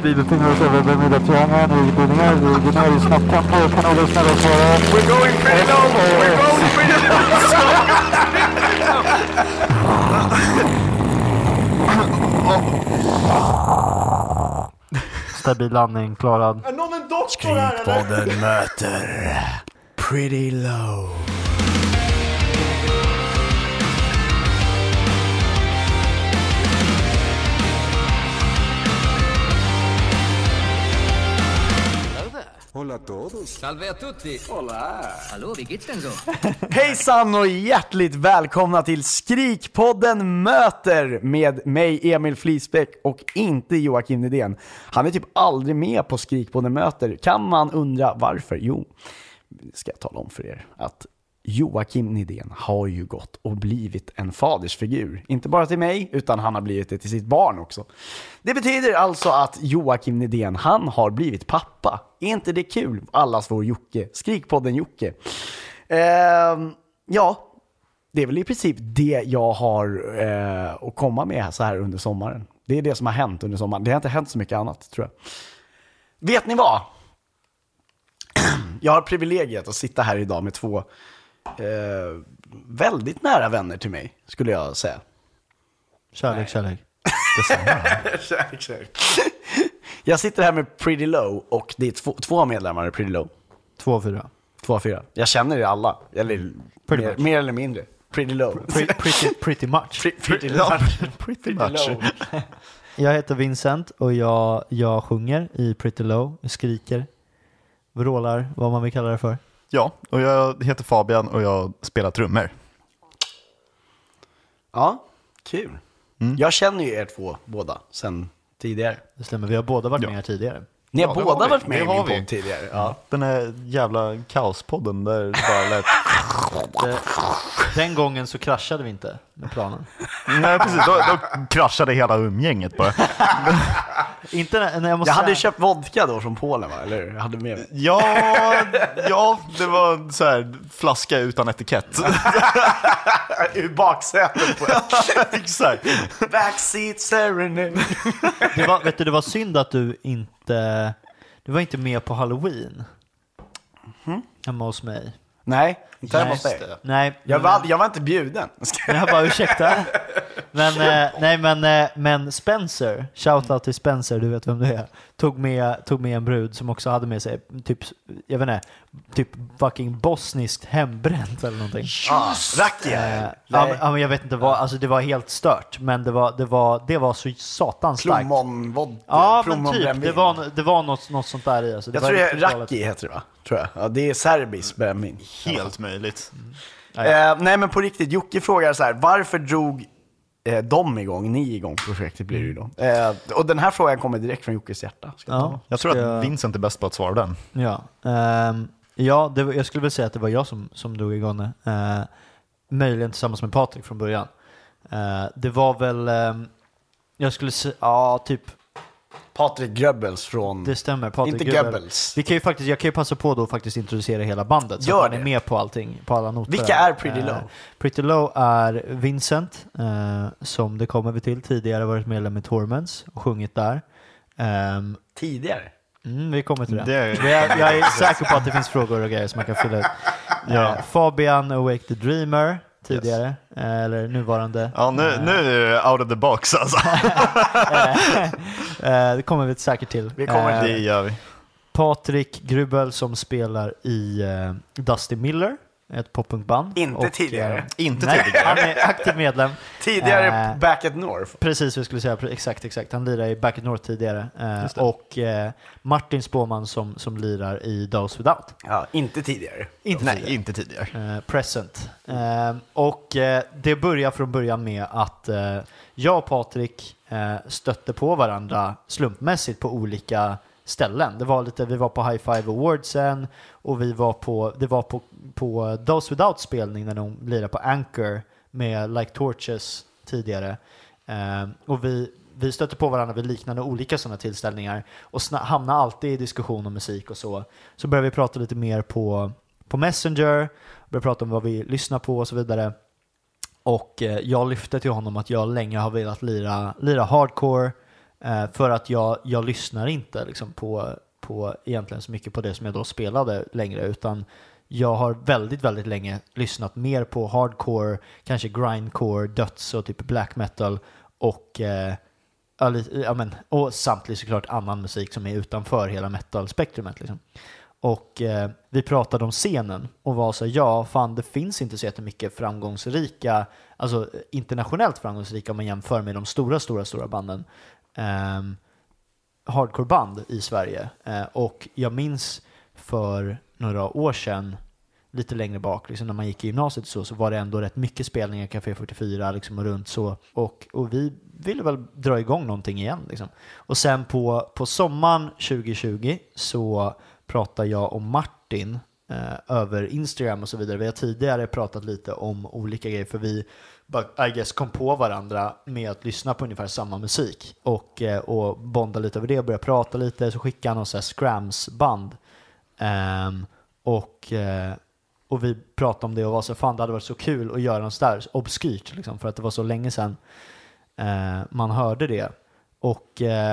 Vi befinner oss över Bermuda-triangeln i utbildningar. Vi går i snabbt tempo. Kan någon snälla svara? We're going pretty low! We're going pretty low! Stabil landning, klarad. Är någon en doktor här eller? Skrikpodden möter Pretty Low. Hola a todos. Salve a tutti. Hola. Hallå, wie geht's denn so? Hejsan och hjärtligt välkomna till Skrikpodden möter med mig Emil Flisbäck och inte Joakim Nydén. Han är typ aldrig med på Skrikpodden möter. Kan man undra varför? Jo, ska jag tala om för er att Joakim Nydén har ju gått och blivit en fadersfigur. Inte bara till mig, utan han har blivit det till sitt barn också. Det betyder alltså att Joakim Nydén, han har blivit pappa. Är inte det kul? Allas vår Jocke. Skrikpodden Jocke. Ja, det är väl i princip det jag har att komma med så här under sommaren. Det är det som har hänt under sommaren. Det har inte hänt så mycket annat, tror jag. Vet ni vad? Jag har privilegiet att sitta här idag med två väldigt nära vänner till mig, skulle jag säga. Kärlek. Kärlek. Jag sitter här med Pretty Low och det är två medlemmar i Pretty Low. 2-4. 2-4. Jag känner er alla. Eller mer eller mindre. Pretty Low. Pretty much. Pretty much. Jag heter Vincent och jag sjunger i Pretty Low. Jag skriker, vrålar, vad man vill kalla det för. Ja, och jag heter Fabian och jag spelar trummor. Ja, kul. Jag känner ju er två båda sen tidigare. Det stämmer, vi har båda varit med här tidigare. Ni har båda vi. varit med Det i har min vi. podd tidigare. Ja. Den här jävla kaospodden där det bara lät... Den gången så kraschade vi inte med planen. Nej, precis. Då kraschade hela umgänget bara. Inte när Jag hade köpt vodka då från Polen, va? Eller jag hade med mig. Ja, det var så här flaska utan etikett. Ur baksätet på Exakt. Backseat serenade. det var synd att du var inte med på Halloween. Hemma hos mig. Nej, inte hemma hos Nej, dig. Nej, Jag var inte bjuden. jag bara ursäkta. Men Spencer, shoutout till Spencer, du vet vem du är. Tog med en brud som också hade med sig typ, jag vet inte, typ fucking bosniskt hembränt eller någonting. Rakia. Ja, men jag vet inte vad, alltså det var helt stört, men det var så satans starkt. Plommonvodka. Ja, men typ, det var något sånt där i. Alltså, Jag tror det är Raki heter det, va? Tror jag. Ja, det är serbisk brännvin. Helt möjligt. Nej, men på riktigt, Jocke frågar så här: varför drog ni igång projektet blir det ju då. Och den här frågan kommer direkt från Jockes hjärta. Jag tror att Vincent är bäst på att svara den. Ja, jag skulle väl säga att det var jag som drog igång det. Möjligen tillsammans med Patrik från början. Det var väl, jag skulle säga, typ Patrik Goebbels från... Det stämmer, Patrik Inte Goebbels. Jag kan ju passa på då att faktiskt introducera hela bandet. Så att man är med på allting, på alla noter. Vilka är Pretty Low? Pretty Low är Vincent, som det kommer vi till tidigare, varit medlem i Torments och sjungit där. Tidigare? Vi kommer till det. Jag är säker på att det finns frågor och grejer som man kan fylla ut. Fabian Awake the Dreamer tidigare, eller nuvarande. Ja, nu är det out of the box alltså. Det kommer vi säkert till. Det gör vi. Patrik Grubel som spelar i Dusty Miller, ett poppunkband. Inte tidigare. Han är aktiv medlem. Tidigare Back at North. Precis, jag skulle säga. Exakt. Han lirar i Back at North tidigare. Och Martin Spåman som lirar i Those Without. Ja, inte tidigare. Inte tidigare. Present. Och det börjar från början med att jag och Patrik stötte på varandra slumpmässigt på olika ställen. Vi var på High Five Awardsen och det var på Those Without spelning när de lirade på Anchor med Like Torches tidigare. Och vi stötte på varandra vid liknande olika sådana tillställningar och hamnade alltid i diskussion om musik och så. Så började vi prata lite mer på Messenger, började prata om vad vi lyssnar på och så vidare. Och jag lyfte till honom att jag länge har velat lira hardcore För att jag lyssnar inte liksom på egentligen så mycket på det som jag då spelade längre, utan jag har väldigt, väldigt länge lyssnat mer på hardcore, kanske grindcore, döds och typ black metal och och samtidigt såklart annan musik som är utanför hela metal-spektrumet liksom. Och vi pratade om scenen och var så fan, det finns inte så jättemycket framgångsrika, alltså internationellt framgångsrika om man jämför med de stora banden, hardcore-band i Sverige. Och jag minns för några år sedan, lite längre bak, liksom när man gick i gymnasiet så var det ändå rätt mycket spelningar, Café 44 liksom, och runt så. Och vi ville väl dra igång någonting igen. Liksom. Och sen på sommaren 2020 så pratade jag om Martin över Instagram och så vidare. Vi har tidigare pratat lite om olika grejer, för vi I guess kom på varandra med att lyssna på ungefär samma musik och bonda lite över det och börja prata lite. Så skickade han oss så här Scrams-band och vi pratade om det och var så fan, det hade varit så kul att göra något där obskyrt liksom, för att det var så länge sedan man hörde det. Och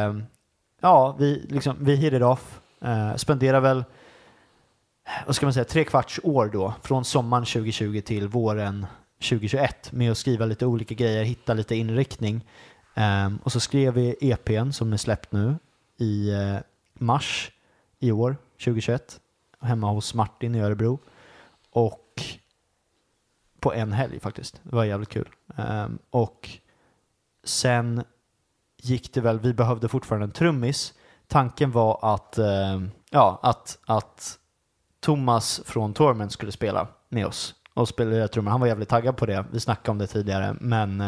vi hit it off, spenderar väl, vad ska man säga, 3/4 år då, från sommaren 2020 till våren 2021 med att skriva lite olika grejer, hitta lite inriktning. Och så skrev vi EPn som är släppt nu i mars i år, 2021, hemma hos Martin i Örebro. Och på en helg faktiskt. Det var jävligt kul. Och sen gick det väl, vi behövde fortfarande en trummis. Tanken var att Thomas från Torment skulle spela med oss och spela trummor. Han var jävligt taggad på det. Vi snackade om det tidigare, men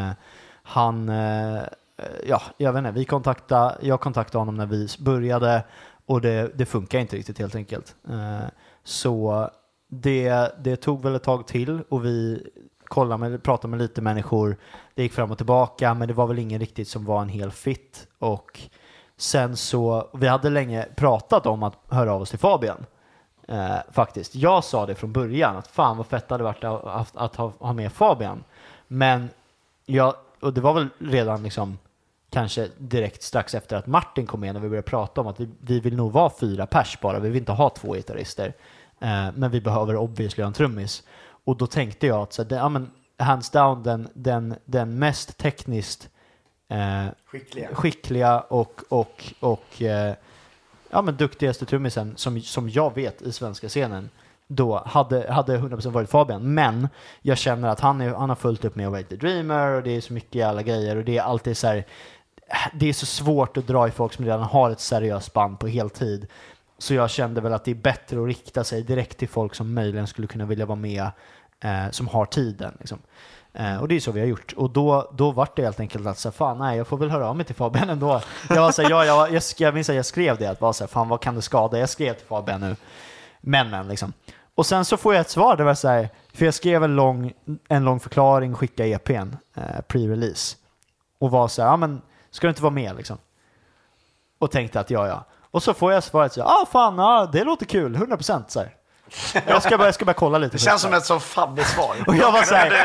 jag vet inte, jag kontaktade honom när vi började och det funkar inte riktigt helt enkelt. Så det tog väl ett tag till och vi pratade med lite människor. Det gick fram och tillbaka, men det var väl ingen riktigt som var en hel fit. Och sen så, vi hade länge pratat om att höra av oss till Fabian. Faktiskt. Jag sa det från början att fan vad fett det hade varit att ha med Fabian. Men och det var väl redan liksom kanske direkt strax efter att Martin kom med när vi började prata om att vi vill nog vara 4 pers bara. Vi vill inte ha 2 gitarrister. Men vi behöver obviously en trummis. Och då tänkte jag att hands down den mest tekniskt skickliga och duktigaste trummisen som jag vet i svenska scenen då hade 100% varit Fabian. Men jag känner att han har fullt upp med Await the Dreamer och det är så mycket alla grejer och det är alltid så här, det är så svårt att dra i folk som redan har ett seriöst band på heltid. Så jag kände väl att det är bättre att rikta sig direkt till folk som möjligen skulle kunna vilja vara med, som har tiden liksom. Och det är så vi har gjort. Och då var det helt enkelt att jag får väl höra av mig till Fabian ändå. Jag var så jag minns att jag skrev det, att var så fan, vad kan det skada? Jag skrev till Fabian nu. Men liksom. Och sen så får jag ett svar, det var så här, för jag skrev en lång förklaring, skicka EPn pre-release. Och var så här, men ska du inte vara med liksom? Och tänkte att ja. Och så får jag svaret så det låter kul, 100% så här. Jag ska bara kolla lite. Det känns som ett så fabbigt svar. Och jag var så här,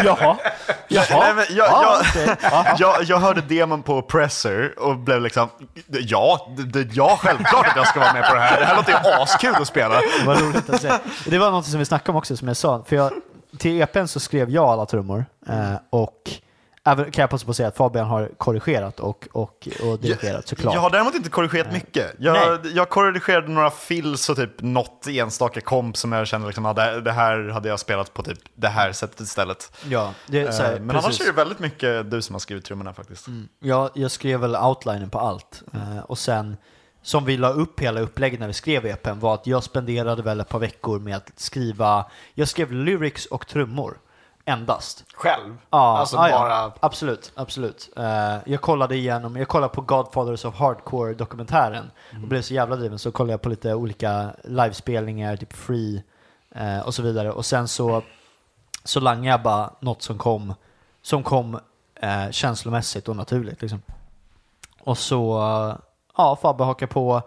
Jag hörde demon på Presser och blev liksom, självklart att jag ska vara med på det här. Det här låter ju askul att spela. Det var roligt att se. Det var något som vi snackade om också, som jag sa. För till EPn så skrev jag alla trummor. Och även kan jag passa på att säga att Fabian har korrigerat och dirigerat såklart. Jag har däremot inte korrigerat mycket. Jag korrigerade några fills och typ något enstaka komp som jag kände liksom, det här hade jag spelat på typ det här sättet istället. Ja, men annars är det väldigt mycket du som har skrivit trummorna faktiskt. Ja, jag skrev väl outlinen på allt. Och sen, som vi la upp hela upplägget när vi skrev EPn, var att jag spenderade väl ett par veckor med att skriva. Jag skrev lyrics och trummor. Endast. Själv? Ja, bara... ja, absolut. Jag kollade på Godfathers of Hardcore-dokumentären och blev så jävla driven, så kollade jag på lite olika livespelningar, typ Free och så vidare. Och sen så langade jag bara något som kom känslomässigt och naturligt liksom. Och så Fabbe hakade på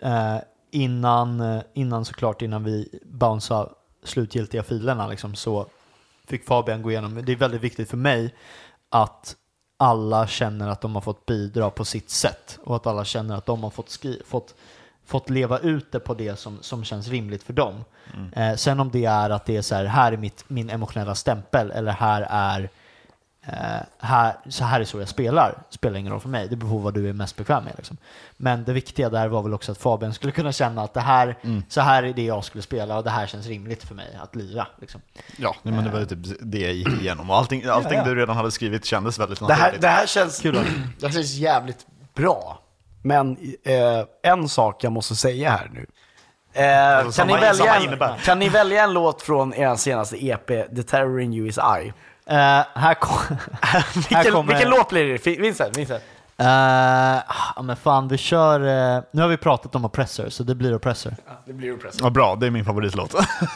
innan vi bounceade slutgiltiga filerna liksom, så fick Fabian gå igenom. Det är väldigt viktigt för mig att alla känner att de har fått bidra på sitt sätt och att alla känner att de har fått leva ut det på det som känns rimligt för dem. Sen om det är att det är så här är min emotionella stämpel eller så här är så jag spelar ingen roll för mig. Det beror på vad du är mest bekväm med liksom. Men det viktiga där var väl också att Fabian skulle kunna känna att så här är det jag skulle spela och det här känns rimligt för mig att lira liksom. Ja, men det var typ det jag gick igenom och allting du redan hade skrivit kändes väldigt naturligt. Det här känns Kul. det känns jävligt bra. Men en sak jag måste säga här nu. Kan ni välja en låt från er senaste EP, The Terror in You Is I? Vilken låt blir det? Vincent. Men fan, vi kör... nu har vi pratat om Oppressor, så det blir Oppressor. Ja, det blir Oppressor. Ja, bra, det är min favoritlåt.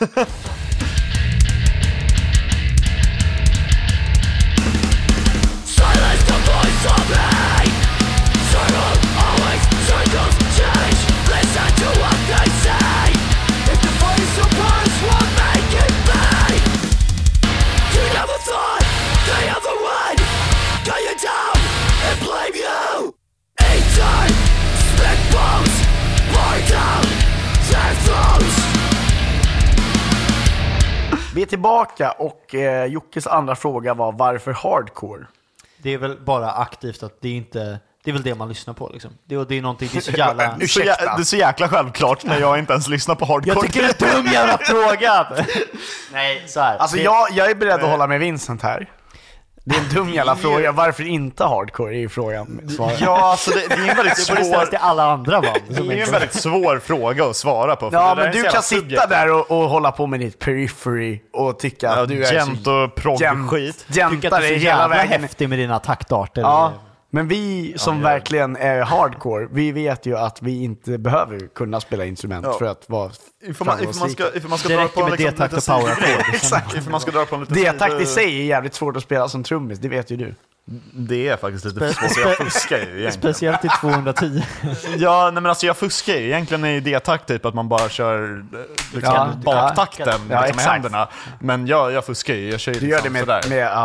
Vi är tillbaka och Jockes andra fråga var varför hardcore? Det är väl bara aktivt att det är inte... Det är väl det man lyssnar på liksom. Det är någonting, det är så jävla... Det är så jäkla självklart när jag inte ens lyssnar på hardcore. Jag tycker det är en dum jävla fråga. Nej, så här. Alltså jag är beredd att hålla med Vincent här. Det är en dum jävla fråga. Varför inte hardcore är ju frågan. Ja, alltså det är en väldigt svår... till alla andra band. Det är en väldigt svår fråga att svara på. Ja, men du kan sitta där och hålla på med ditt periphery och tycka att du är gent och progg-skit. Tycker att du är så jävla häftig med dina taktarter. Ja, men vi som verkligen är hardcore, vi vet ju att vi inte behöver kunna spela instrument för att vara framgångsrika. Det räcker med D-takt och power. Exakt. D-takt i sig är jävligt svårt att spela som trummis, det vet ju du. Det är faktiskt lite svårt, jag fuskar ju egentligen. Speciellt i 210. Ja, nej men alltså jag fuskar ju. Egentligen är ju D-takt typ att man bara kör liksom baktakten med händerna. Men jag fuskar ju, jag kör ju du gör det med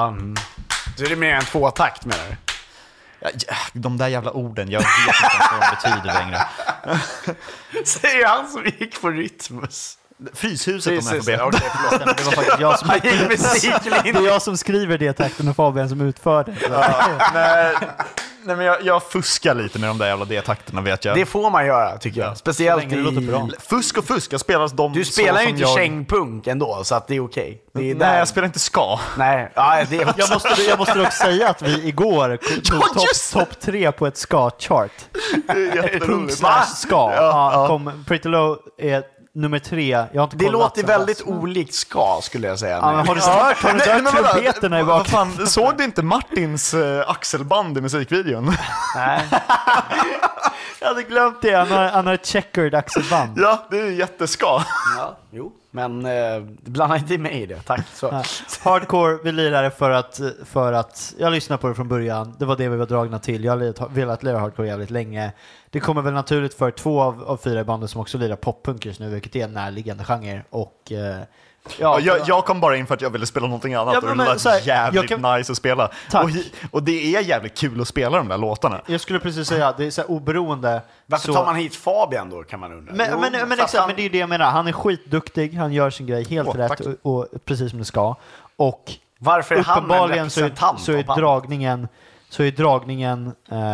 du är det mer än 2-takt med det. Ja, de där jävla orden, jag vet inte vad de betyder längre. Säger han som gick på Rytmus. Fryshuset om jag får be. Okay, det var faktiskt jag som det är jag som skriver det takten och Fabian som utför det. Nej, men jag fuskar lite med de där jävla D-takterna, vet jag. Det får man göra, tycker jag. Speciellt det låter bra. Fusk och fusk, jag spelar de. Du spelar ju inte kängpunk ändå, så att det är okej. Nej, jag spelar inte ska. Nej, ja, det är jag måste dock säga att vi igår tog topp 3 på ett ska-chart. Ett punk/ska. Pretty Low är nummer 3. Jag har inte det låter väldigt olikt ska, skulle jag säga. Ja, har du hört trumpeterna i bakgrunden? Såg du inte Martins axelband i musikvideon? Nej. Jag hade glömt det. Han har ett checkered axelband. Ja, det är jätteska. Ja, jo. Men blanda inte mig i det, tack. Så. Hardcore, vi lirar för att jag lyssnade på det från början. Det var det vi var dragna till. Jag har velat lira hardcore jävligt länge. Det kommer väl naturligt för 2 av 4 banden som också lirar poppunkers nu, vilket är en närliggande genre. Och jag kom bara in för att jag ville spela någonting annat och det lät jävligt nice att spela. Och det är jävligt kul att spela de där låtarna. Jag skulle precis säga, det är så här oberoende. Varför tar man hit Fabian då, kan man undra? Men exakt, men det är ju det jag menar. Han är skitduktig, han gör sin grej helt rätt och precis som det ska. Och varför är uppenbarligen så är dragningen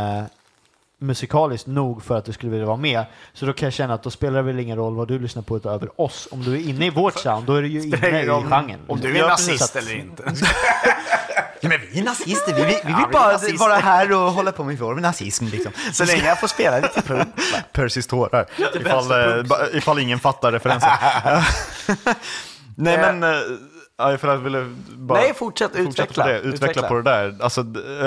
musikaliskt nog för att du skulle vilja vara med. Så då kan jag känna att då spelar det väl ingen roll vad du lyssnar på utöver oss. Om du är inne i vårt sound, då är du ju inne i genren. Om du är nazist eller inte. Ja, men vi är nazister, vi vill bara vara här och hålla på med vår nazism liksom. Så länge jag får spela lite punk. Persis tårar. Ifall ingen fattar referensen. Nej men för att jag ville bara fortsätt utveckla på det där. Alltså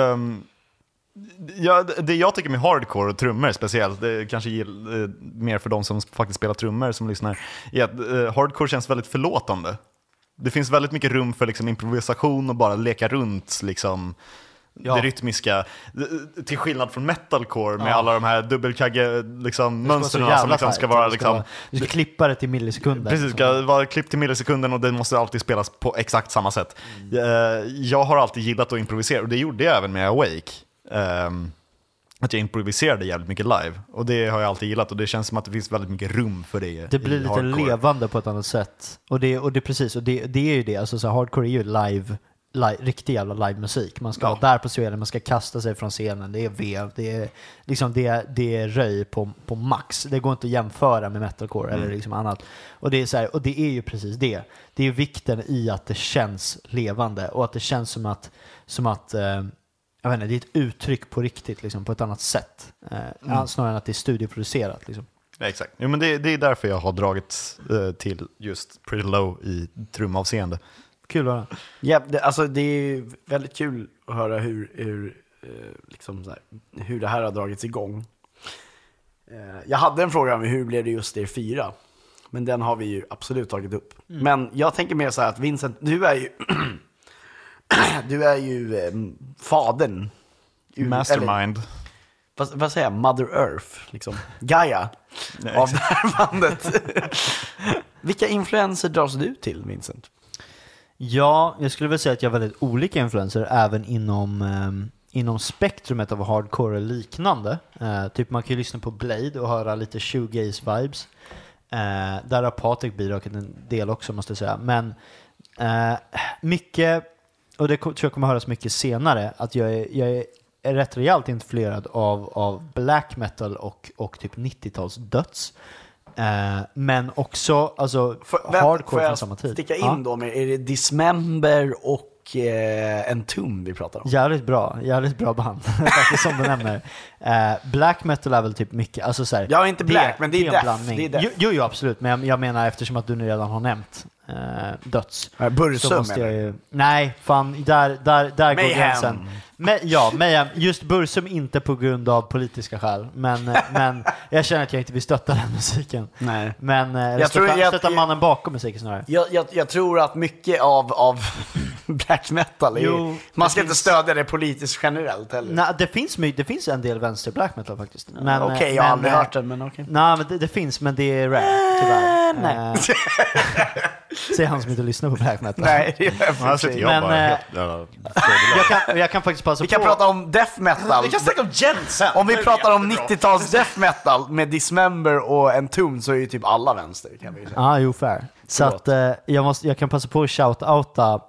det jag tycker med hardcore och trummor speciellt, det kanske mer för de som faktiskt spelar trummor som lyssnar, är att hardcore känns väldigt förlåtande. Det finns väldigt mycket rum för liksom improvisation och bara leka runt liksom det rytmiska. Till skillnad från metalcore med alla de här dubbelkagge liksom, mönstren som liksom ska vara liksom, du ska klippa det till millisekunder. Precis, ska vara klippt till millisekunden och det måste alltid spelas på exakt samma sätt. Jag har alltid gillat att improvisera och det gjorde jag även med Awake. Att jag improviserade jävligt mycket live. Och det har jag alltid gillat. Och det känns som att det finns väldigt mycket rum för det. Det blir lite hardcore. Levande på ett annat sätt. Och det är precis. Och det är ju det. Alltså, så hardcore är ju live, riktig jävla live-musik. Man ska vara där på scenen. Man ska kasta sig från scenen. Det är vev. Det är, liksom, det är röj på max. Det går inte att jämföra med metalcore eller liksom annat. Och det är så här, och det är ju precis det. Det är vikten i att det känns levande. Och att det känns som att jag vet inte, det är ett uttryck på riktigt liksom, på ett annat sätt snarare än att det är studieproducerat liksom. Ja, exakt. Jo, men det är därför jag har dragit till just Pretty Low i trumavseende. Kul att höra. Ja, det är väldigt kul att höra hur det här har dragits igång. Jag hade en fråga om hur blev det just er 4, men den har vi ju absolut tagit upp. Men jag tänker mer så här att Vincent, du är ju fadern. Mastermind. Vad säger jag? Mother Earth, liksom. Gaia av det här bandet. Vilka influenser dras du till, Vincent? Ja, jag skulle väl säga att jag har väldigt olika influenser även inom spektrumet av hardcore och liknande. Typ man kan ju lyssna på Blade och höra lite shoegaze-vibes. Där har Patrik bidragit en del också, måste jag säga. Men mycket, och det tror jag kommer höras mycket senare, att jag är rätt rejält influerad av black metal och typ 90-tals döds. Men också alltså, hardcore från samma tid. Sticka in då med, är det Dismember och Entomb vi pratar om? Jävligt bra band. Faktiskt, som du nämner. Black metal är väl typ mycket, alltså så här, ja, inte black, men det är death. Jo, absolut, men jag menar eftersom att du nu redan har nämnt döds. Bursum nej, fan, där går gränsen. Mayhem. Just Bursum inte på grund av politiska skäl, men jag känner att jag inte vill stötta den musiken. Nej. Men stötta mannen bakom musiken snarare. Jag tror att mycket av black metal är, man ska inte stödja det politiskt generellt heller. Nej, det finns en del vänster black metal faktiskt. Okej, jag har aldrig hört den, men okej. Nej, men det finns, men det är rare, tyvärr. Nej. Säger han som inte lyssnar på black metal. Nej, det är jag kan faktiskt passa på. Vi kan prata om death metal. Vi kan snacka om Jensen. Om vi pratar om 90-tals death metal med Dismember och Entomb så är ju typ alla vänster, kan vi säga. Jo, fair. Så att jag kan passa på att shout-outa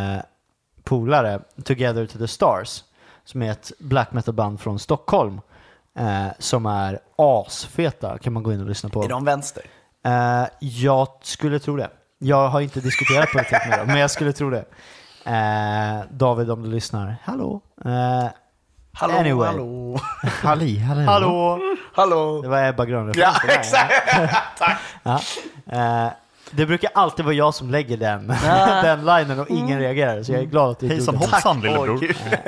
polare Together to the Stars, som är ett black metal band från Stockholm, som är asfeta. Kan man gå in och lyssna på. Är de vänster? Jag skulle tro det. Jag har inte diskuterat politik med dem, men jag skulle tro det. David, om du lyssnar. Hallå. Anyway. Hallå. Det var Ebba Grönlöf. Ja, exakt. Tack. Det brukar alltid vara jag som lägger den linen och ingen reagerar, så jag är glad att du gjorde det. Hoppsan, lillebror.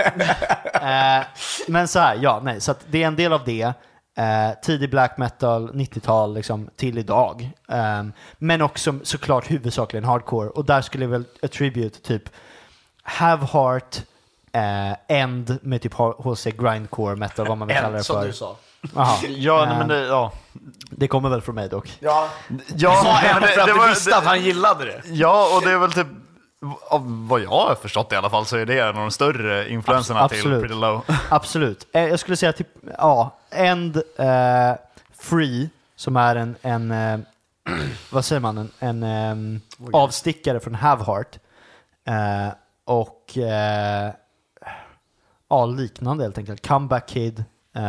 Men så här, så att det är en del av det. Tidig black metal, 90-tal liksom, till idag. Men också såklart huvudsakligen hardcore. Och där skulle jag väl attribute typ Have Heart, End med typ HC grindcore metal, vad man vill kalla det för. Som du sa. Det kommer väl från mig dock. Ja, även för att du visste att han gillade det. Ja, och det är väl typ, av vad jag har förstått i alla fall, så är det en av de större influenserna till Pretty Low. Absolut. Jag skulle säga typ, End, Free, som är en vad säger man, en avstickare från Have Heart, och liknande helt enkelt. Comeback Kid,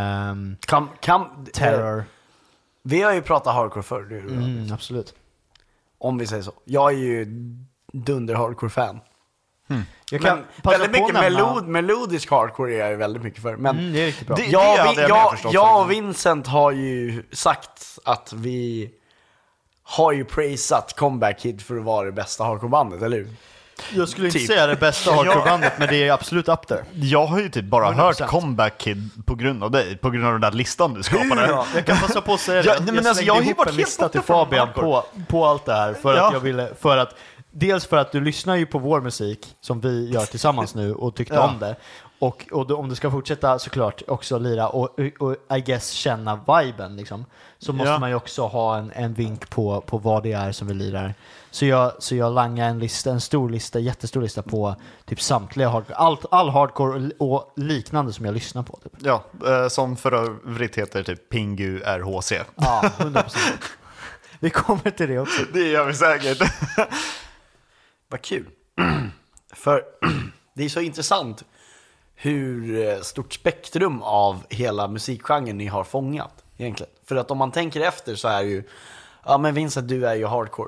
Terror. Vi har ju pratat hardcore förr. Absolut. Om vi säger så. Jag är ju dunder hardcore-fan. Jag kan väldigt mycket melodisk hardcore är jag ju väldigt mycket för. Men det är riktigt bra. Jag och Vincent har ju sagt att vi har ju praisat Comeback Kid för att vara det bästa hardcore-bandet, eller hur? Jag skulle inte säga det bästa hardcore-bandet, men det är absolut up there. Jag har ju typ bara 100%. Hört Comeback Kid på grund av dig, på grund av den där listan du skapade. Jag kan passa på att säga det. Jag har ju varit en lista till Fabian på allt det här för att jag ville, för att dels för att du lyssnar ju på vår musik som vi gör tillsammans nu och tyckte om det. Och om du ska fortsätta såklart också lira och I guess känna viben liksom, så måste man ju också ha en vink på vad det är som vi lirar. Så jag langar en stor lista, jättestor lista på typ samtliga hardcore, all hardcore och liknande som jag lyssnar på. Typ. Ja, som för övrigt heter typ Pingu RHC. Ja, 100%. Vi kommer till det också. Det gör vi säkert. Vad kul. För det är så intressant hur stort spektrum av hela musikgenren ni har fångat egentligen. För att om man tänker efter så är ju, ja men Vincent, du är ju hardcore.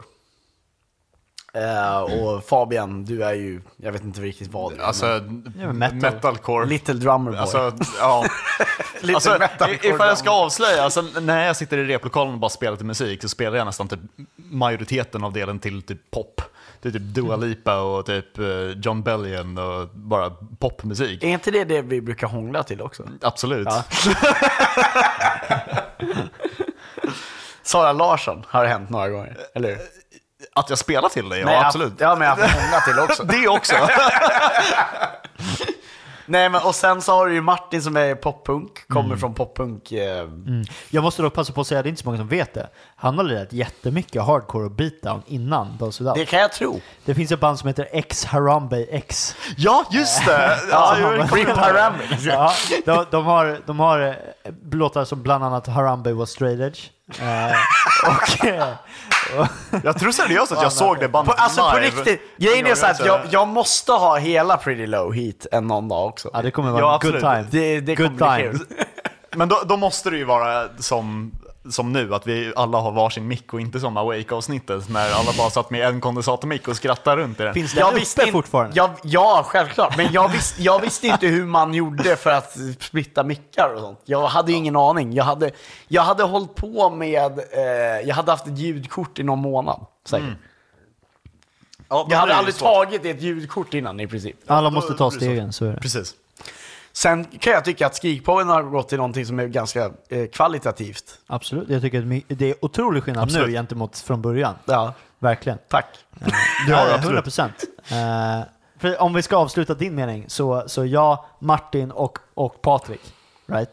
Och Fabian, du är ju, jag vet inte riktigt vad det är. Alltså, metalcore. Little drummer boy. Alltså, ja. Alltså, ifall jag ska avslöja, alltså, när jag sitter i replokalen och bara spelar lite musik så spelar jag nästan typ majoriteten av delen till typ pop. Det är typ Dua Lipa och typ John Bellion och bara popmusik. Är inte det vi brukar hångla till också? Absolut. Ja. Sara Larsson har det hänt några gånger, eller hur? Att jag spelar till det, ja. Nej, absolut. Ja, men jag får hångla till också. Det också. Nej, men och sen så har du ju Martin som är poppunk, kommer från poppunk. Jag måste dock passa på att säga, det är inte så många som vet det. Han har lirat jättemycket hardcore och beatdown innan Those Without. Det kan jag tro. Det finns ett band som heter X Harambe X. Ja, just det. Ja, Rip Harambe. Ja, de har låtar som bland annat Harambe was straight edge. jag tror seriöst att jag såg det bandet Alltså på live. riktigt, grejen är så att jag måste ha hela Pretty Low hit en någon dag också. Ja, det kommer vara en good time. Det Good kommer bli time. kul. Men då måste det ju vara som nu, att vi alla har varsin mick och inte som Awake-avsnittet när alla bara satt med en kondensatormick och skrattar runt i den. Finns det uppe fortfarande? Ja, självklart. Men jag visste inte hur man gjorde för att splitta mickar och sånt. Jag hade ju ingen aning. Jag hade hållit på med... jag hade haft ett ljudkort i någon månad, säkert. Ja, Jag hade aldrig tagit ett ljudkort innan i princip. Alla måste ta stegen, så är det. Precis. Sen kan jag tycka att Skrikpodden har gått till någonting som är ganska kvalitativt. Absolut, jag tycker att det är otrolig skillnad nu gentemot från början. Ja, Verkligen. tack. Det har du absolut. 100%. För om vi ska avsluta din mening, så jag, Martin och Patrik, right?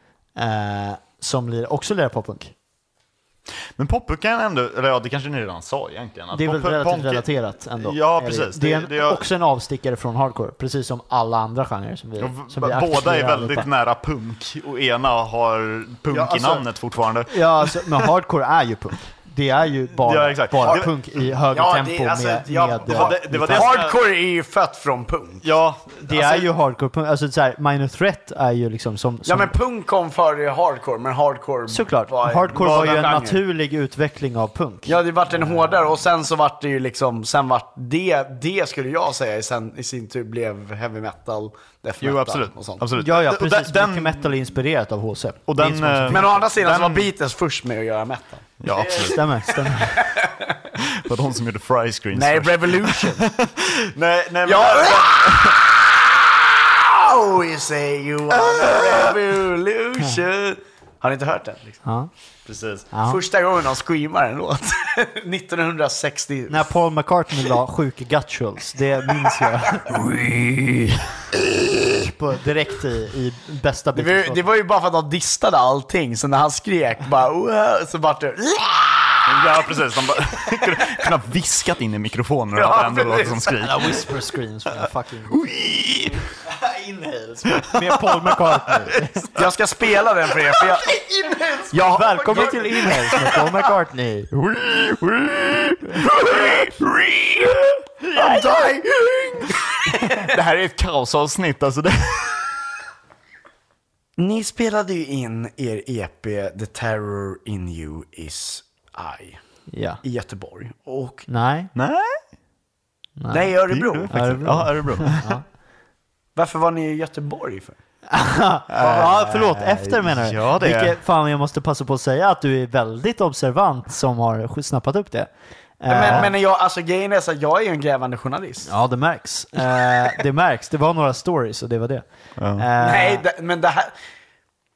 Som också lirar poppunk. Men poppunk kan ändå, eller ja, det kanske ni redan sa egentligen. Att Det är väl relativt punk- relaterat ändå. Ja, precis. Det är Det är också en avstickare från hardcore, precis som alla andra genrer som vi båda är accepterar väldigt allihopa. nära punk och ena har punk Ja, alltså- i namnet fortfarande. Ja, alltså, men hardcore är ju punk. Det är ju bara exakt. punk i högre tempo med Hardcore är ju fött från punk. Ja, det är ju hardcore punk. Alltså så här, Minor Threat är ju liksom som Ja, men punk kom före hardcore, men hardcore... såklart. Hardcore var ju en naturlig utveckling av punk. Ja, det vart en hårdare och sen så vart det ju liksom... Sen vart det skulle jag säga i sin tur blev heavy metal, death metal absolut. och sånt. Absolut. Ja, precis. Den- Mycket metal är inspirerat av HC. Och den, Men å andra sidan så var Beatles först med att göra metal. ja, absolut. Stämmer. Det var de som gjorde fry screens. Nej, först. Revolution. nej, men Ja, we say you are a revolution. Har ni inte hört den? Liksom? Ja. precis. Ja. Första gången de screamar en låt. 1960. När Paul McCartney la sjuka gutturals, det minns jag. Direkt i bästa biten. Det var ju bara för att de distade allting. Så när han skrek bara wow, så vart det... Ja, precis. De bara kunde viskat in i mikrofonen och ändå låter som skrik. Alla whisper screams från fucking inhales med Paul McCartney. Jag ska spela den för er. För jag... Välkommen till Inhales med Paul McCartney. I'm dying. Det här är ett kaosavsnitt. Alltså det... Ni spelade ju in er EP The Terror in You Is I Ja. i Göteborg. Och Nej. nej, i Örebro. Ja, Örebro. Varför var ni i Göteborg för? Ja, förlåt. Efter menar du? Ja, det är. Vilket, fan, jag måste passa på att säga att du är väldigt observant som har snappat upp det. Men jag, alltså grejen är så att jag är ju en grävande journalist. Ja, det märks. Det märks. Det var några stories och det var det. Nej, men det här...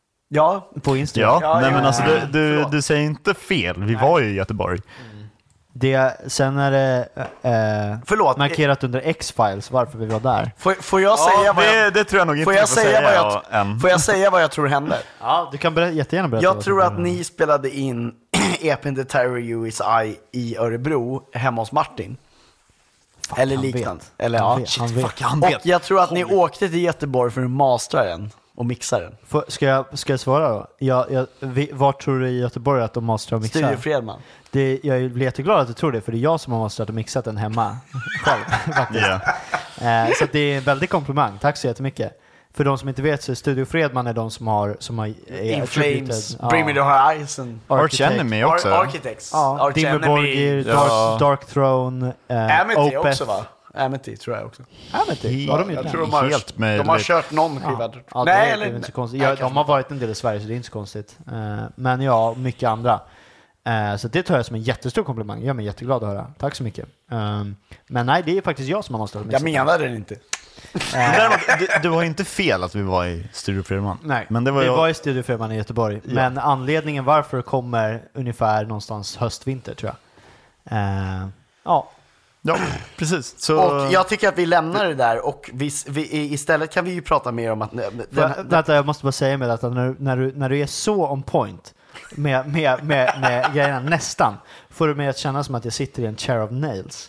Ja, På Instagram. Ja, nej men alltså förlåt. du säger inte fel. Vi var ju i Göteborg. Sen är det Förlåt. markerat under X-Files varför vi var där. Får jag säga vad jag... det tror jag nog inte Får jag, får jag säga vad jag tror hände? Ja, du kan jättegärna berätta. Jag tror att ni spelade in EPn The Terror You Is I i Örebro hemma hos Martin. Eller liknande. Eller ja. Han vet. Och jag tror att ni åkte till Göteborg för att mastra den och mixa den. Ska jag svara då? Vart tror du i Göteborg att de mastrar och mixar? Studio Fredman. Jag blir jätteglad att du tror det, för det är jag som har mastrat och mixat den hemma själv faktiskt. Så det är en väldig komplimang. Tack så jättemycket. För de som inte vet så är Studio Fredman är de som har In Flames, Bring Me The Horizon, Arch Enemy också. Architects, Dimmy Borgir, Dark Throne, Amity Opeth. också va? Amity tror jag också. Amity? Har de gjort Jag det? tror Helt de har kört någon skiva. Ja, Nej, det är eller inte så konstigt. De har varit en del i Sverige så det är inte så konstigt. Men ja, mycket andra. Så det tar jag som en jättestor komplimang. Jag är mig jätteglad att höra. Tack så mycket. Men nej, det är faktiskt jag som har måste. Jag menade det inte. Du har inte fel att vi var i Studio Fredman. Nej, men vi var i Studio Fredman i Göteborg. Ja. Men anledningen varför kommer ungefär någonstans höst-vinter tror jag. Ja, precis. Så... Och jag tycker att vi lämnar det där och vi istället kan vi ju prata mer om att... Vänta, jag måste bara säga med att när du är så on point med grejerna nästan, får du mig att känna som att jag sitter i en chair of nails.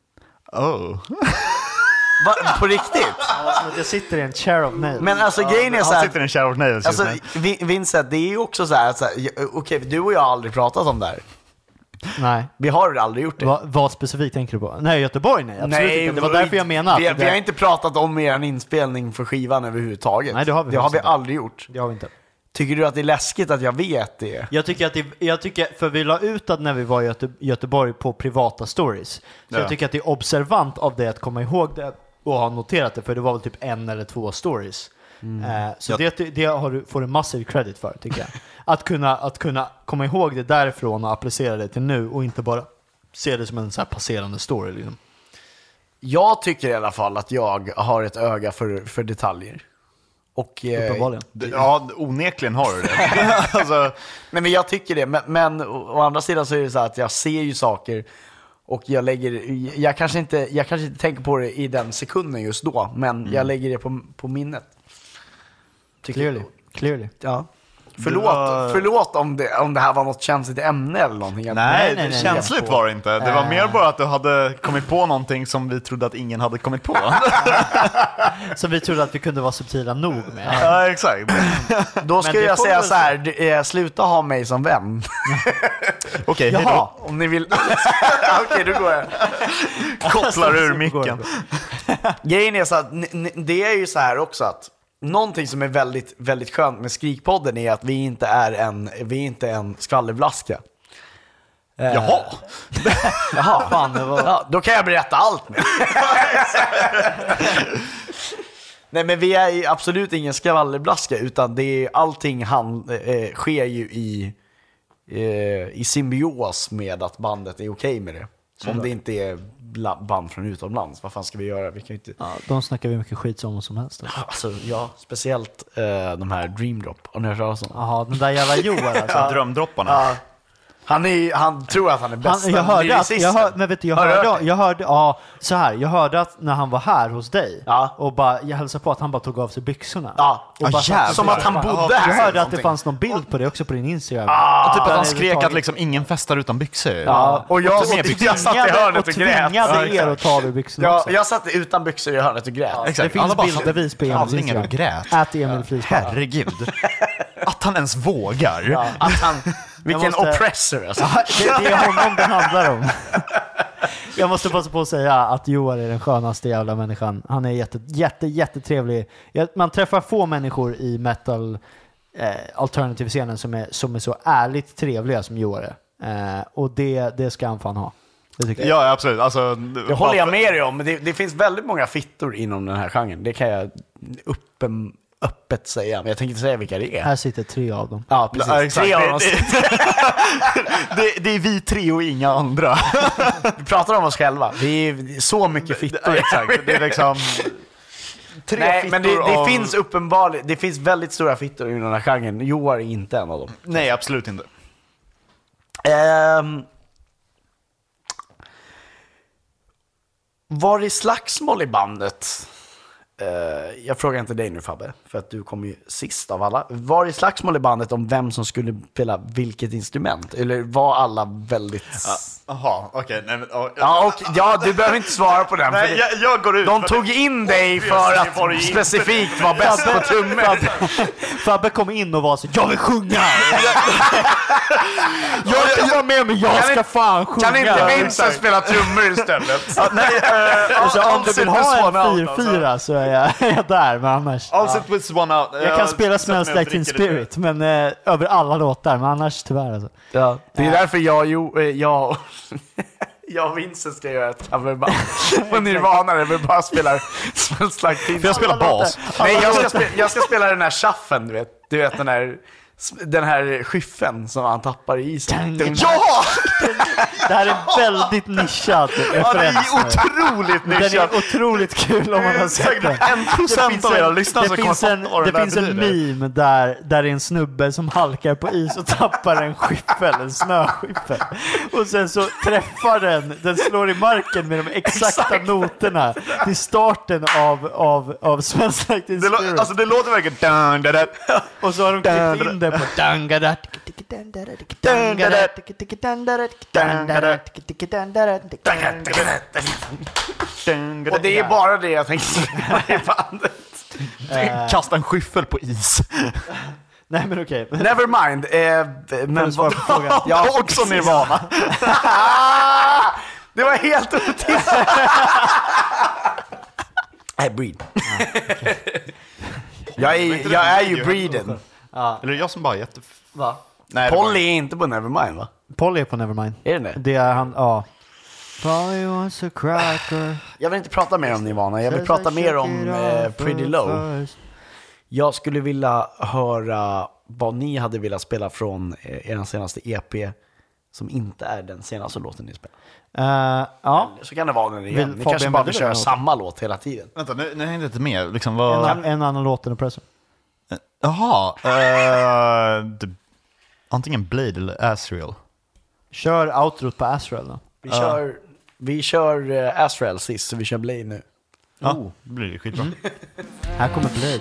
På riktigt? Som att jag sitter i en chair of nails. Men alltså grejen är så här... Han sitter i en chair of nails alltså, Vincent, det är ju också så här okej, du och jag har aldrig pratat om det här. Nej. Vi har aldrig gjort det. Vad specifikt tänker du på? Nej, Göteborg, nej. Absolut inte. Det var därför jag menade. Vi har inte pratat om er inspelning för skivan överhuvudtaget. Nej, det har vi aldrig gjort. Det har vi inte. Tycker du att det är läskigt att jag vet det? Jag tycker för vi la ut att när vi var i Göteborg på privata stories. Så jag tycker att det är observant av det att komma ihåg det och ha noterat det, för det var väl typ 1 eller 2 stories. Så det får du massiv credit för, tycker jag. Att kunna komma ihåg det därifrån och applicera det till nu och inte bara se det som en så här passerande story liksom. Jag tycker i alla fall att jag har ett öga för detaljer. Och, ja, onekligen har du det. Alltså... Nej, men jag tycker det. Men å andra sidan så är det så att jag ser ju saker och jag kanske inte tänker på det i den sekunden just då, men jag lägger det på minnet. Clearly. Ja. Förlåt om det här var något känsligt ämne eller någonting. Nej, känsligt var det inte. Det var mer bara att du hade kommit på någonting som vi trodde att ingen hade kommit på. Som vi trodde att vi kunde vara subtila nog med. Ja, exakt. Då ska jag säga så här, sluta ha mig som vän. Okej, hej då. Om ni vill. Okej, då går jag. Kopplar ur micken. Grejen är så att det är ju så här också att någonting som är väldigt, väldigt skönt med Skrikpodden är att vi inte är en skvallerblaska. Jaha. Fan, det var... Ja, då kan jag berätta allt med. Nej, men vi är ju absolut ingen skvallerblaska, utan allting sker ju i symbios med att bandet är okej med det. Om det inte är band från utomlands, vad fan ska vi göra? Vi kan inte... de snackar vi mycket skit som helst. Alltså, ja, speciellt de här Dream Drop. Har ni hört talas om? Jaha, den där jävla Johan alltså. Drömdropparna. Ja. Han tror att han är bäst. Jag hörde att när han var här hos dig och jag hälsade på att han bara tog av sig byxorna. Ja. Och Som att han bodde här. Jag hörde att det fanns någon bild på det också på din Instagram. Typ att han skrek att liksom ingen festar utan byxor. Ja. Och jag satt i hörnet och grät. Tvingade er att ta av er byxorna också. Jag satt utan byxor i hörnet och grät. Det finns bildervis på Emils Instagram. Och grät. Emil Flisberg. Herregud. Att han ens vågar. Att han... Vilken oppressor alltså. Det är honom det handlar om. Jag måste passa på att säga att Johan är den skönaste jävla människan. Han är jättetrevlig. Man träffar få människor i metal alternative-scenen som är så ärligt trevliga som Johan är. Och det ska han fan ha. Det tycker jag. Ja, absolut. Alltså, det håller jag med dig om. Men det finns väldigt många fittor inom den här genren. Det kan jag öppet säga, men jag tänker inte säga vilka det är. Här sitter 3 av dem. Ja, precis. Ja, 3 av dem. Det är vi 3 och inga andra. Vi pratar om oss själva. Vi är så mycket fittor. Exakt. Det är liksom 3 Nej, men det av... finns uppenbarligen, det finns väldigt stora fittor i den här genren. Joar är inte en av dem. Nej, absolut inte. Var det slagsmål i bandet? Jag frågar inte dig nu Fabbe, för att du kom ju sist av alla. Var det slagsmål i bandet om vem som skulle spela vilket instrument? Eller var alla väldigt... Jaha, okej. Ja, du behöver inte svara på den. Nej, jag går ut. De tog in dig för att specifikt vara bäst på trummor. Fabbe kom in och var så, jag vill sjunga! jag kan vara med, men jag ska fan sjunga! Kan inte Vincent spela trummor istället? Om du vill ha en 4-4 så är jag där, men annars... I'll sit with one out. Jag kan spela Smells Like Teen Spirit, men över alla låtar, men annars tyvärr alltså. Ja, det är därför jag och Vincent ska göra ett coverband på Nirvana där vi bara spelar Smells Like Teen. För jag spelar bas. Nej, jag ska spela den här schaffen, du vet den här skyffen som han tappar i isen. Ja! Det här är väldigt nischad Ja, det referens. är otroligt Den nischad. är otroligt kul om man har sett den. 1% av era lyssnare som kommer fatta vad Det finns en betyder. meme där det är en snubbe som halkar på is och tappar en skyffel, en snöskyffel. Och sen så träffar den slår i marken med de exakta noterna till starten av Smells Like Teen Spirit. Alltså det låter verkligen... Och så har de klippt in det på Och det är bara det jag tänkte spela i bandet. Kasta en skyffel på is. Nej men okej. Never mind. Men svara på frågan. Ja, också Nirvana. Det var helt otippat. Breed. Jag är ju Breeden. Eller är det jag som bara är Va? Nej, Polly är inte på Nevermind, va? Polly är på Nevermind. Är det? Det är han, ja. Polly wants a cracker. Jag vill inte prata mer om Nirvana. Jag vill prata mer om Pretty Low. Jag skulle vilja höra vad ni hade velat spela från er senaste EP som inte är den senaste låten ni spelar. Ja. Så kan det vara den igen. Vill Ni kanske Fabian bara välja vill köra den samma låt hela tiden. Vänta, nu hängde jag inte med. Liksom, vad... En annan låt än Oppressor. Jaha. Antingen Blade eller Asriel. Kör outrot på Asriel då. Vi kör Asriel sist, så vi kör Blade nu. Ja, det blir det skitbra. Här kommer Blade.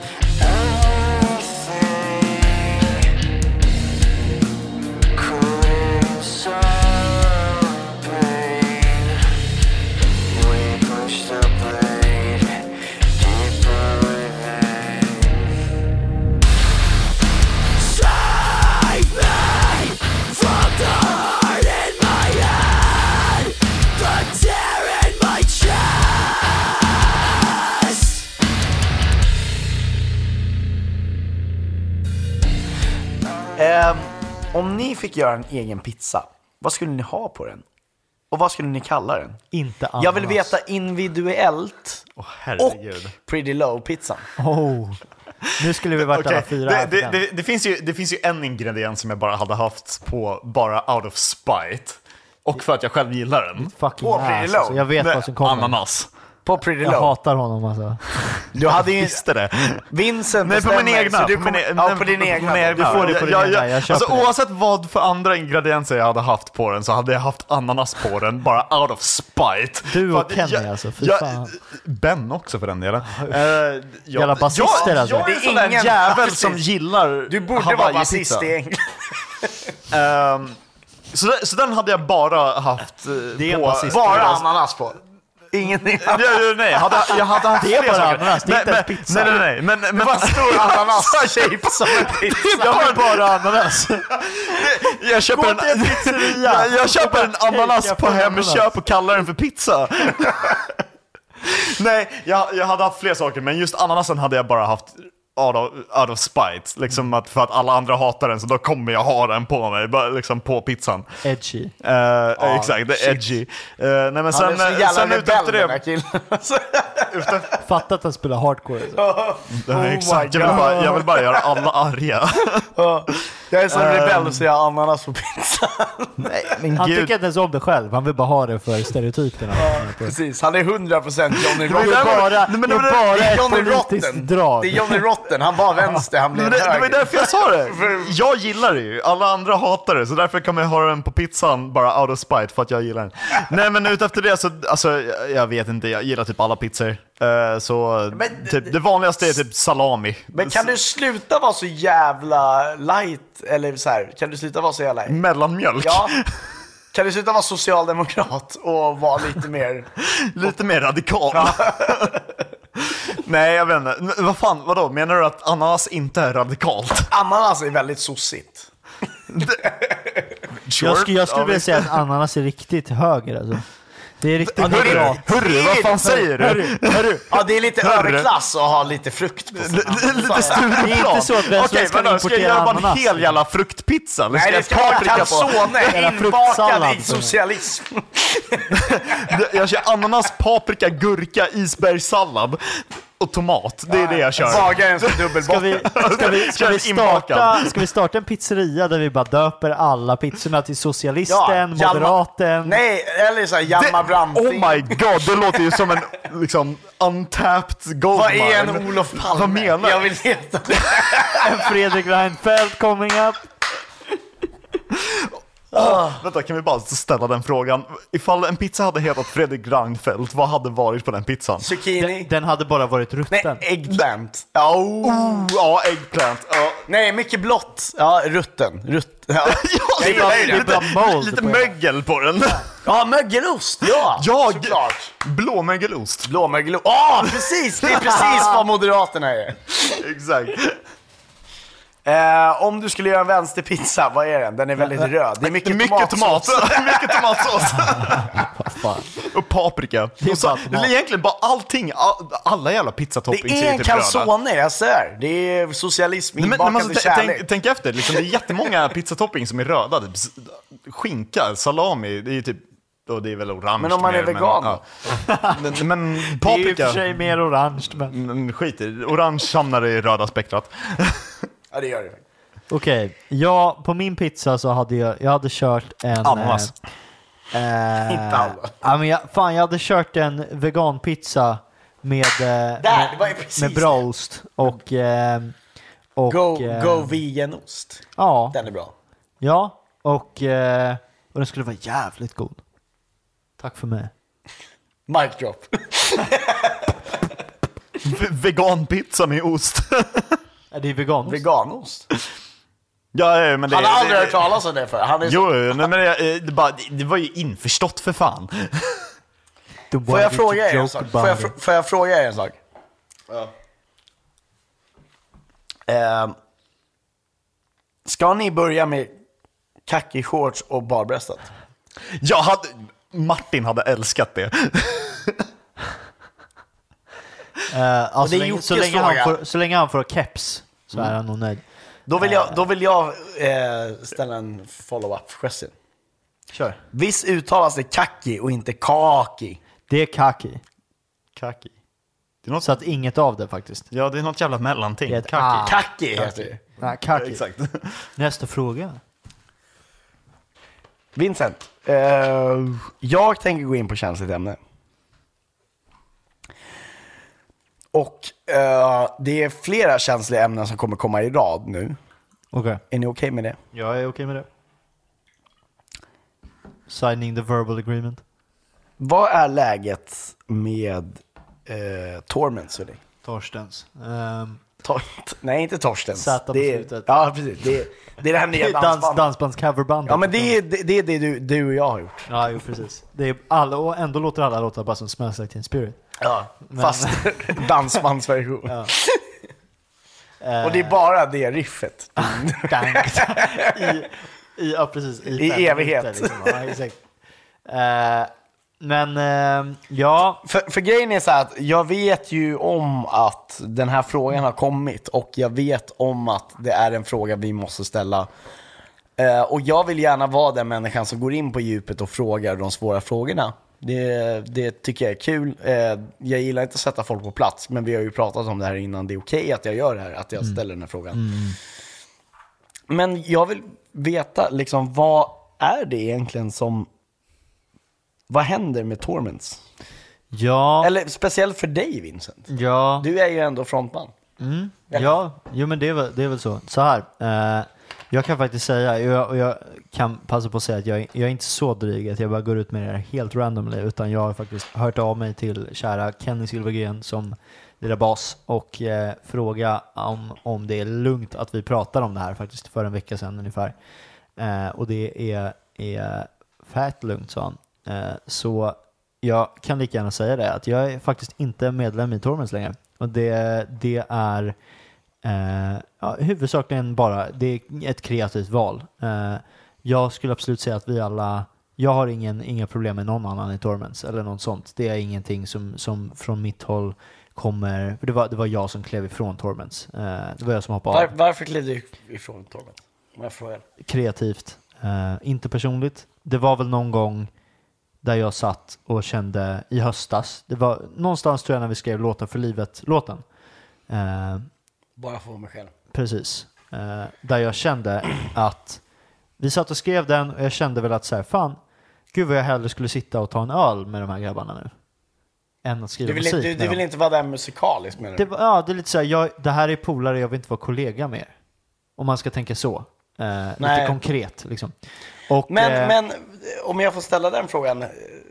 Om ni fick göra en egen pizza, vad skulle ni ha på den? Och vad skulle ni kalla den? Inte ananas. Jag vill veta individuellt och Herregud. Pretty Low-pizzan. Nu skulle vi varit alla fyra. Det finns ju en ingrediens som jag bara hade haft på bara out of spite. Och för att jag själv gillar den. Fucking På Pretty ass, Low. alltså. Jag vet vad som kommer. Ananas. På Pretty Jag Low. hatar honom alltså. Du hade ju Visste det. Vincent Nej, på min bestämmer, egna. så du kommer, på din egna. Du får det på din egna, jag köper Alltså det. oavsett vad för andra ingredienser jag hade haft på den så hade jag haft ananas på den, bara out of spite. Du och För att Kenny alltså, fy fan. Ben också för den delen. Jävla basister alltså. Jag är en sån Det är där ingen jävel basist. som gillar Du borde vara Hawaii basist pizza. i England. Så den hade jag bara haft Det är en på... basist. Bara ananas på. Ingenting annat. Nej, jag hade haft Det är fler bara saker. ananas, det är inte ens pizza. Nej. Men Det var stor ananas-shape som en pizza. Jag har bara ananas. jag köper Gå till en pizzeria. jag köper en ananas Hejka på på Hemköp ananas. och kallar den för pizza. Nej, jag hade haft fler saker, men just ananasen hade jag bara haft out of spite. Liksom för att alla andra hatar den, så då kommer jag ha den på mig, bara liksom på pizzan. Edgy. Exakt, det är edgy. Nej, men Han är sen så jävla ut efter rebell, den här det... killen. Fatta att han spelar hardcore. Alltså. Exakt, jag vill bara göra alla arga. Jag är så rebell så jag har ananas på pizza. Nej, Han tycker inte ens om det själv, han vill bara ha det för stereotyperna. precis. Han är 100% Johnny Det är Rotten. bara Det är ett Johnny politiskt Rotten. drag. Det är Johnny Rotten. Han var vänster, han blev Det var höger. därför jag sa det. Jag gillar det ju. Alla andra hatar det. Så därför kan man ha den på pizzan bara out of spite för att jag gillar den. Nej, men utefter det så, alltså, jag vet inte. Jag gillar typ alla pizzor. Så Men- typ, det vanligaste är typ salami. Men kan du sluta vara så jävla light? Eller så här, kan du sluta vara så jävla... Mellanmjölk. Ja. Kan du sluta vara socialdemokrat och vara lite mer... Lite mer radikal. Nej, jag vet inte. Men vad fan, vadå? Menar du att ananas inte är radikalt? Ananas är väldigt sossigt. Jag skulle vilja säga att ananas är riktigt höger alltså. Det är riktigt moderat. Hörru, vad fan säger du? Hörru. Ja, det är lite överklass att ha lite frukt på sig. Lite Det är inte så att Okej, ska men ska jag göra bara en ananas. hel jävla fruktpizza? Eller Nej, det ska jag vara paprika på? calzone, Jävla inbakad fruktsallad. i socialism. Jag kör ananas, paprika, gurka, isbergssallad och tomat. Det är det jag kör. Bagaren som dubbelbotten. Ska vi starta en pizzeria där vi bara döper alla pizzorna till socialisten, moderaten? Nej, eller så här Hjalmar Branting. Oh my god, det låter ju som en liksom untapped goldmine. Vad är en Olof Palme? Vad menar Jag vill veta det. En Fredrik Reinfeldt coming up. Vänta, kan vi bara ställa den frågan? Ifall en pizza hade hetat Fredrik Reinfeldt, vad hade varit på den pizzan? Zucchini. Den hade bara varit rutten. Nej, eggplant. Oh. Ja, eggplant. Ja. Nej, mycket blått. Ja, rutten. Ja. Jag gillar ju det är det. bara mold Lite på det. mögel på den. Ja, mögelost. Ja, såklart. Blåmögelost. Blåmögelost. Precis. Det är precis vad Moderaterna är. Exakt. Om du skulle göra en vänsterpizza, vad är den? Den är väldigt röd. Det är mycket tomatsås. Mycket tomatsås. Fan. Och paprika. Det är Och så, bara tomat. det är egentligen bara allting. Alla jävla pizzatoppings Det är en typ röda. calzone, jag ser. Det är socialism Nej, men inbakad alltså, med kärlek. tänk efter, liksom, det är jättemånga pizzatoppings som är röda. Typ, skinka, salami, det är typ, och det är väl orange. Men om man är mer, vegan men, ja. men Det är i och paprika, för sig mer orange, men... skit i det. Orange hamnar i röda spektrat. Ja, det gör det. Okej, på min pizza så hade jag hade kört en... Ananas. Inte alla. Ja, men jag hade kört en veganpizza med, det var ju precis med braost och Go veganost. ja, Den är bra. ja, och den skulle vara jävligt god. Tack för mig. Mic drop. Veganpizza med ost. Är det vegan? Veganost. Ja, men det, Han har aldrig hört talas om det för. Han är så... Jo, nej, men det var ju införstått för fan. Får jag fråga er en sak? Får jag fråga er en sak? Ska ni börja med kaki shorts och barbröstat? Martin hade älskat det. Alltså, det är så Jockes länge fråga. så länge han får keps så är han nog nöjd. Då vill jag ställa en follow-up question. Kör. Visst uttalas det kaki och inte kaki? Det är kaki. Kaki. Det är något, Så att inget av det faktiskt. ja, det är något jävla mellanting. Det är ett Kaki. Kaki heter det. Nej, kaki. Exakt. Nästa fråga. Vincent, jag tänker gå in på känsligt ämne. Och det är flera känsliga ämnen som kommer komma i rad nu. Okej. Är ni okej med det? Jag är okej med det. Signing the verbal agreement. Vad är läget med Torments för dig? Torstens. Nej, inte Torstens. Z på Det är, slutet. ja, precis. Det är det här nya dansbandet. Dansbandscoverband. Ja, men det är det du och jag har gjort. Ja, jo, precis. Det är alla, och ändå låter alla låta bara som Smells Like Teen Spirit. Ja, fast dansbandsversion. Ja. Och det är bara det riffet. Ja, precis. I 5 evighet. minuter, liksom. Ja, exakt. Men ja. För grejen är så här att jag vet ju om att den här frågan har kommit och jag vet om att det är en fråga vi måste ställa. Och jag vill gärna vara den människan som går in på djupet och frågar de svåra frågorna. Det tycker jag är kul. Jag gillar inte att sätta folk på plats, men vi har ju pratat om det här innan. Det är okej att jag gör det här, att jag ställer den här frågan. Men jag vill veta liksom, vad är det egentligen som... Vad händer med Torments? Ja, Eller speciellt för dig, Vincent. ja. Du är ju ändå frontman. Ja, jo men det är väl så. Så här, jag kan faktiskt säga, och jag kan passa på att säga att jag är inte så dryg att jag bara går ut med det här helt randomly, utan jag har faktiskt hört av mig till kära Kenny Silvergren som lirar bas och fråga om det är lugnt att vi pratar om det här faktiskt för en vecka sedan ungefär. Och det är fett lugnt, sa han. Så jag kan lika gärna säga det, att jag är faktiskt inte medlem i Torments längre. Och det är huvudsakligen bara det är ett kreativt val. Jag skulle absolut säga att vi alla, jag har inga problem med någon annan i Torments eller något sånt. Det är ingenting som från mitt håll kommer, för det var jag som klev ifrån Torments. Det var jag som hoppade av. Varför klev du ifrån Torments? Om jag frågar. Kreativt, inte personligt. Det var väl någon gång där jag satt och kände i höstas. Det var någonstans, tror jag, när vi skrev Låtar för livet-låten. Bara för mig själv. Precis. Där jag kände att vi satt och skrev den och jag kände väl att så här, fan, gud vad jag hellre skulle sitta och ta en öl med de här grabbarna nu än att skriva musik. Du vill inte vara där musikaliskt, menar du? Det är lite så här, det här är polare, jag vill inte vara kollega med er. Om man ska tänka så. Lite konkret liksom. Och, men om jag får ställa den frågan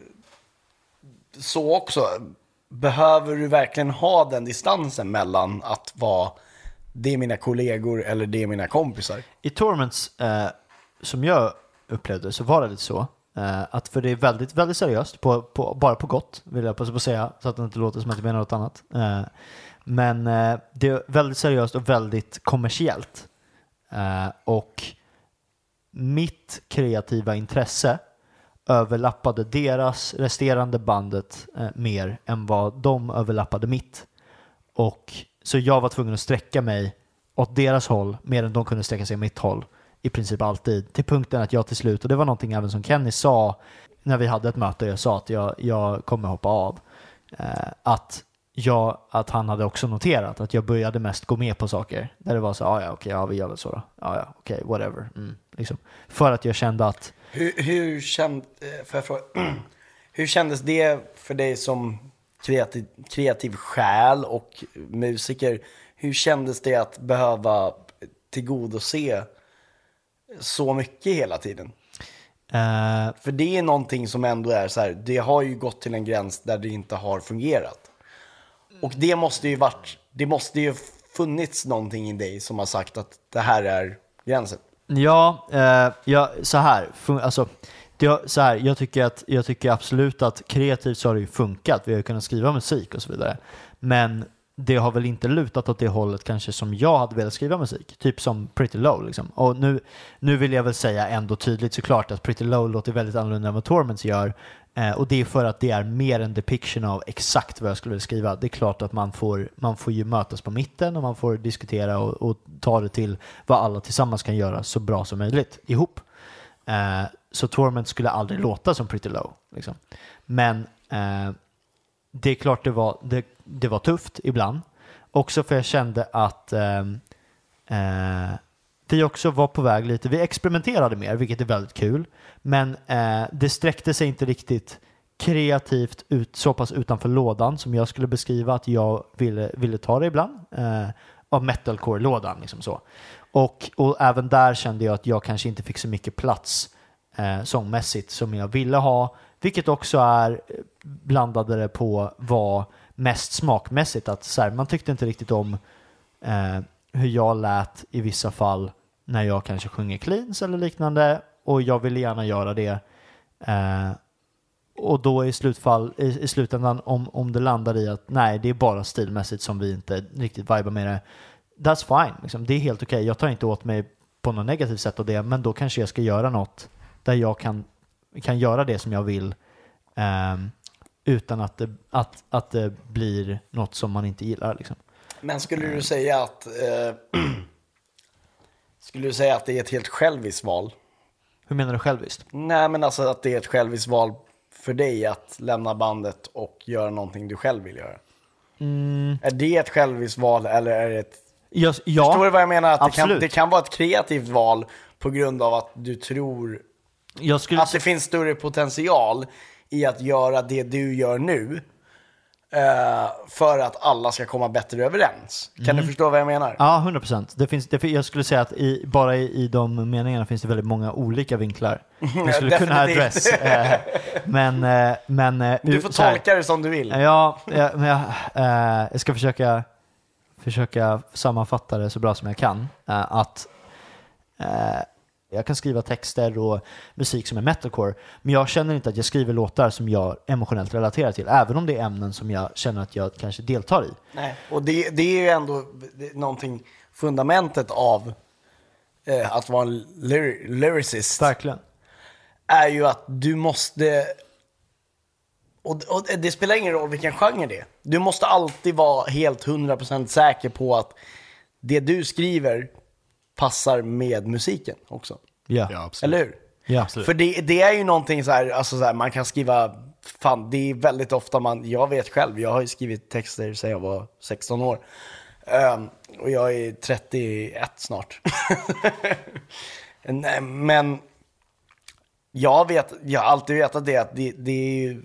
så också, behöver du verkligen ha den distansen mellan att vara det är mina kollegor eller det är mina kompisar? I Torments, som jag upplevde, så var det lite så att, för det är väldigt, väldigt seriöst bara på gott, vill jag passa på att säga, så att det inte låter som att jag menar något annat. Men det är väldigt seriöst och väldigt kommersiellt. Och mitt kreativa intresse överlappade deras resterande bandet mer än vad de överlappade mitt. Och så jag var tvungen att sträcka mig åt deras håll mer än de kunde sträcka sig åt mitt håll i princip alltid. Till punkten att jag till slut, och det var någonting även som Kenny sa när vi hade ett möte, jag sa att jag kommer hoppa av. Att han hade också noterat att jag började mest gå med på saker där det var så, vi gör väl så då. Okej, whatever. Liksom. För att jag kände att... Hur kändes det för dig som kreativ själ och musiker? Hur kändes det att behöva tillgodose så mycket hela tiden? För det är någonting som ändå är så här, det har ju gått till en gräns där det inte har fungerat. Och det måste ju funnits någonting i dig som har sagt att det här är gränsen. Ja, så här. Alltså, jag tycker absolut att kreativt så har det ju funkat. Vi har ju kunnat skriva musik och så vidare. Men det har väl inte lutat åt det hållet kanske som jag hade velat skriva musik. Typ som Pretty Low liksom. Och nu vill jag väl säga ändå tydligt såklart att Pretty Low låter väldigt annorlunda än vad Torments gör. Och det är för att det är mer en depiction av exakt vad jag skulle skriva. Det är klart att man får ju mötas på mitten och man får diskutera och ta det till vad alla tillsammans kan göra så bra som möjligt ihop. Så Torment skulle aldrig låta som Pretty Low liksom. Men det är klart det var tufft ibland. Också för jag kände att vi också var på väg lite. Vi experimenterade mer, vilket är väldigt kul. Men det sträckte sig inte riktigt kreativt ut, så pass utanför lådan som jag skulle beskriva att jag ville ta det ibland. Av metalcore-lådan liksom så. Och även där kände jag att jag kanske inte fick så mycket plats sångmässigt som jag ville ha. Vilket också är blandade det på vad mest smakmässigt. Att så här, man tyckte inte riktigt om hur jag lät i vissa fall när jag kanske sjunger cleans eller liknande. Och jag ville gärna göra det. Och då i slutändan om det landar i att nej, det är bara stilmässigt som vi inte riktigt vibar med det. That's fine. Liksom. Det är helt okej. Jag tar inte åt mig på något negativt sätt av det. Men då kanske jag ska göra något där jag kan göra det som jag vill. Utan att det blir något som man inte gillar. Liksom. Men skulle du säga att det är ett helt själviskt val? Hur menar du själviskt? Nej, men alltså att det är ett själviskt val för dig att lämna bandet och göra någonting du själv vill göra. Är det ett själviskt val eller är det ett... Ja, förstår du vad jag menar? Att absolut. det kan vara ett kreativt val på grund av att du tror Att det finns större potential i att göra det du gör nu för att alla ska komma bättre överens. Kan du förstå vad jag menar? Ja, 100%. Jag skulle säga att bara i de meningarna finns det väldigt många olika vinklar. Jag skulle kunna adress. Men du får tolka det som du vill. Ja, men jag ska försöka sammanfatta det så bra som jag kan. Jag kan skriva texter och musik som är metalcore, men jag känner inte att jag skriver låtar som jag emotionellt relaterar till, även om det är ämnen som jag känner att jag kanske deltar i. Nej, och det är ju ändå någonting, fundamentet av att vara en lyricist. Verkligen. Är ju att du måste, och det spelar ingen roll vilken genre det är. Du måste alltid vara helt 100% säker på att det du skriver passar med musiken också. Ja, absolut. Eller hur? Ja. För det är ju någonting så här, man kan skriva, fan, det är väldigt ofta jag vet själv, jag har ju skrivit texter sedan jag var 16 år. Och jag är 31 snart. Men jag har alltid vetat det, att det är ju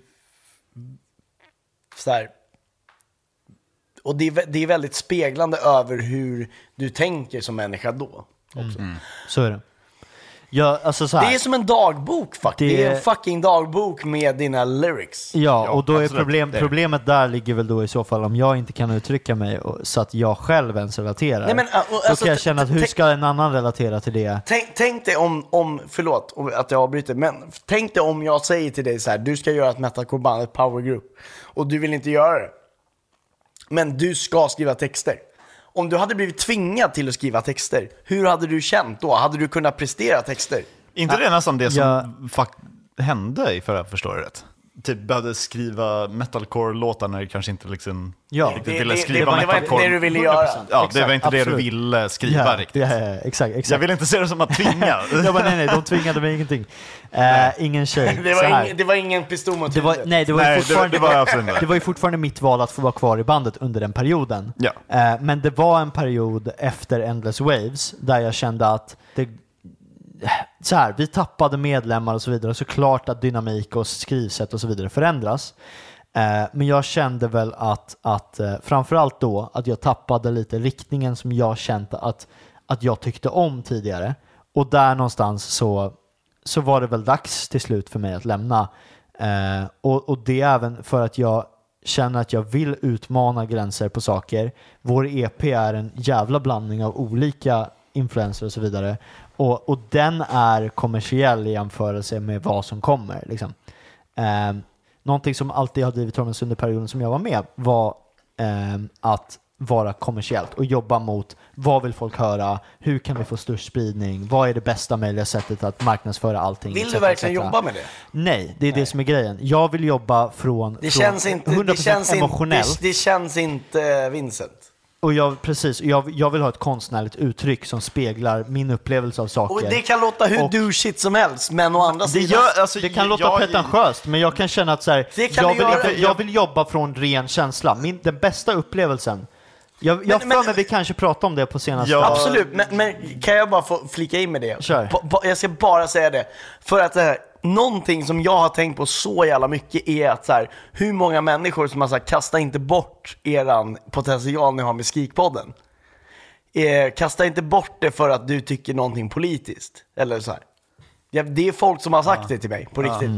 så här. Och det är väldigt speglande över hur du tänker som människa då också. Så är det. Ja, alltså så här, det är som en dagbok faktiskt. Det är en fucking dagbok med dina lyrics. Ja, och då är absolut. problemet där ligger väl då i så fall om jag inte kan uttrycka mig så att jag själv ens relaterar. Nej, men, då kan jag känna att hur ska en annan relatera till det? Tänk dig om förlåt att jag avbryter, men tänk dig om jag säger till dig så här: du ska göra ett metalcore-band, ett powergroup, och du vill inte göra det. Men du ska skriva texter. Om du hade blivit tvingad till att skriva texter, hur hade du känt då? Hade du kunnat prestera texter? Inte det nästan det som hände i förra, förstår jag rätt? Typ behövde skriva metalcore-låtar när du kanske inte liksom ville skriva det var inte det du ville göra. Ja, Exakt, det var inte absolut. det du ville skriva riktigt. Ja, exakt. Jag vill inte se det som att tvinga. Jag bara, nej, de tvingade mig ingenting. Ingen tjej. Det var ingen pistol mot huvudet. Det var ju fortfarande mitt val att få vara kvar i bandet under den perioden. Ja. Men det var en period efter Endless Waves där jag kände att vi tappade medlemmar och så vidare. Såklart att dynamik och skrivsätt och så vidare förändras. Men jag kände väl att framförallt då att jag tappade lite riktningen som jag kände att jag tyckte om tidigare. Och där någonstans så var det väl dags till slut för mig att lämna. Och det är även för att jag känner att jag vill utmana gränser på saker. Vår EP är en jävla blandning av olika influenser och så vidare. Och den är kommersiell i jämförelse med vad som kommer. Liksom. Någonting som alltid har drivit Tormens under perioden som jag var med var att vara kommersiellt och jobba mot vad vill folk höra, hur kan vi få störst spridning, vad är det bästa möjliga sättet att marknadsföra allting. Vill du verkligen jobba med det? Nej, det är det som är grejen. Jag vill jobba från 100% emotionellt. Det känns inte Vincent. Och jag vill ha ett konstnärligt uttryck som speglar min upplevelse av saker. Och det kan låta hur douchigt som helst, men å andra sidan... Det kan låta pretentiöst, men jag kan känna att så här, jag vill jobba från ren känsla. Den bästa upplevelsen. Men vi kanske pratar om det på senaste... Ja. Absolut, men kan jag bara få flika in med det? Kör. Jag ska bara säga det. För att någonting som jag har tänkt på så jävla mycket är att så här, hur många människor som har sagt: kasta inte bort eran potential ni har med Skrikpodden. Kasta inte bort det för att du tycker någonting politiskt. Eller så här. Det är folk som har sagt det till mig, på riktigt.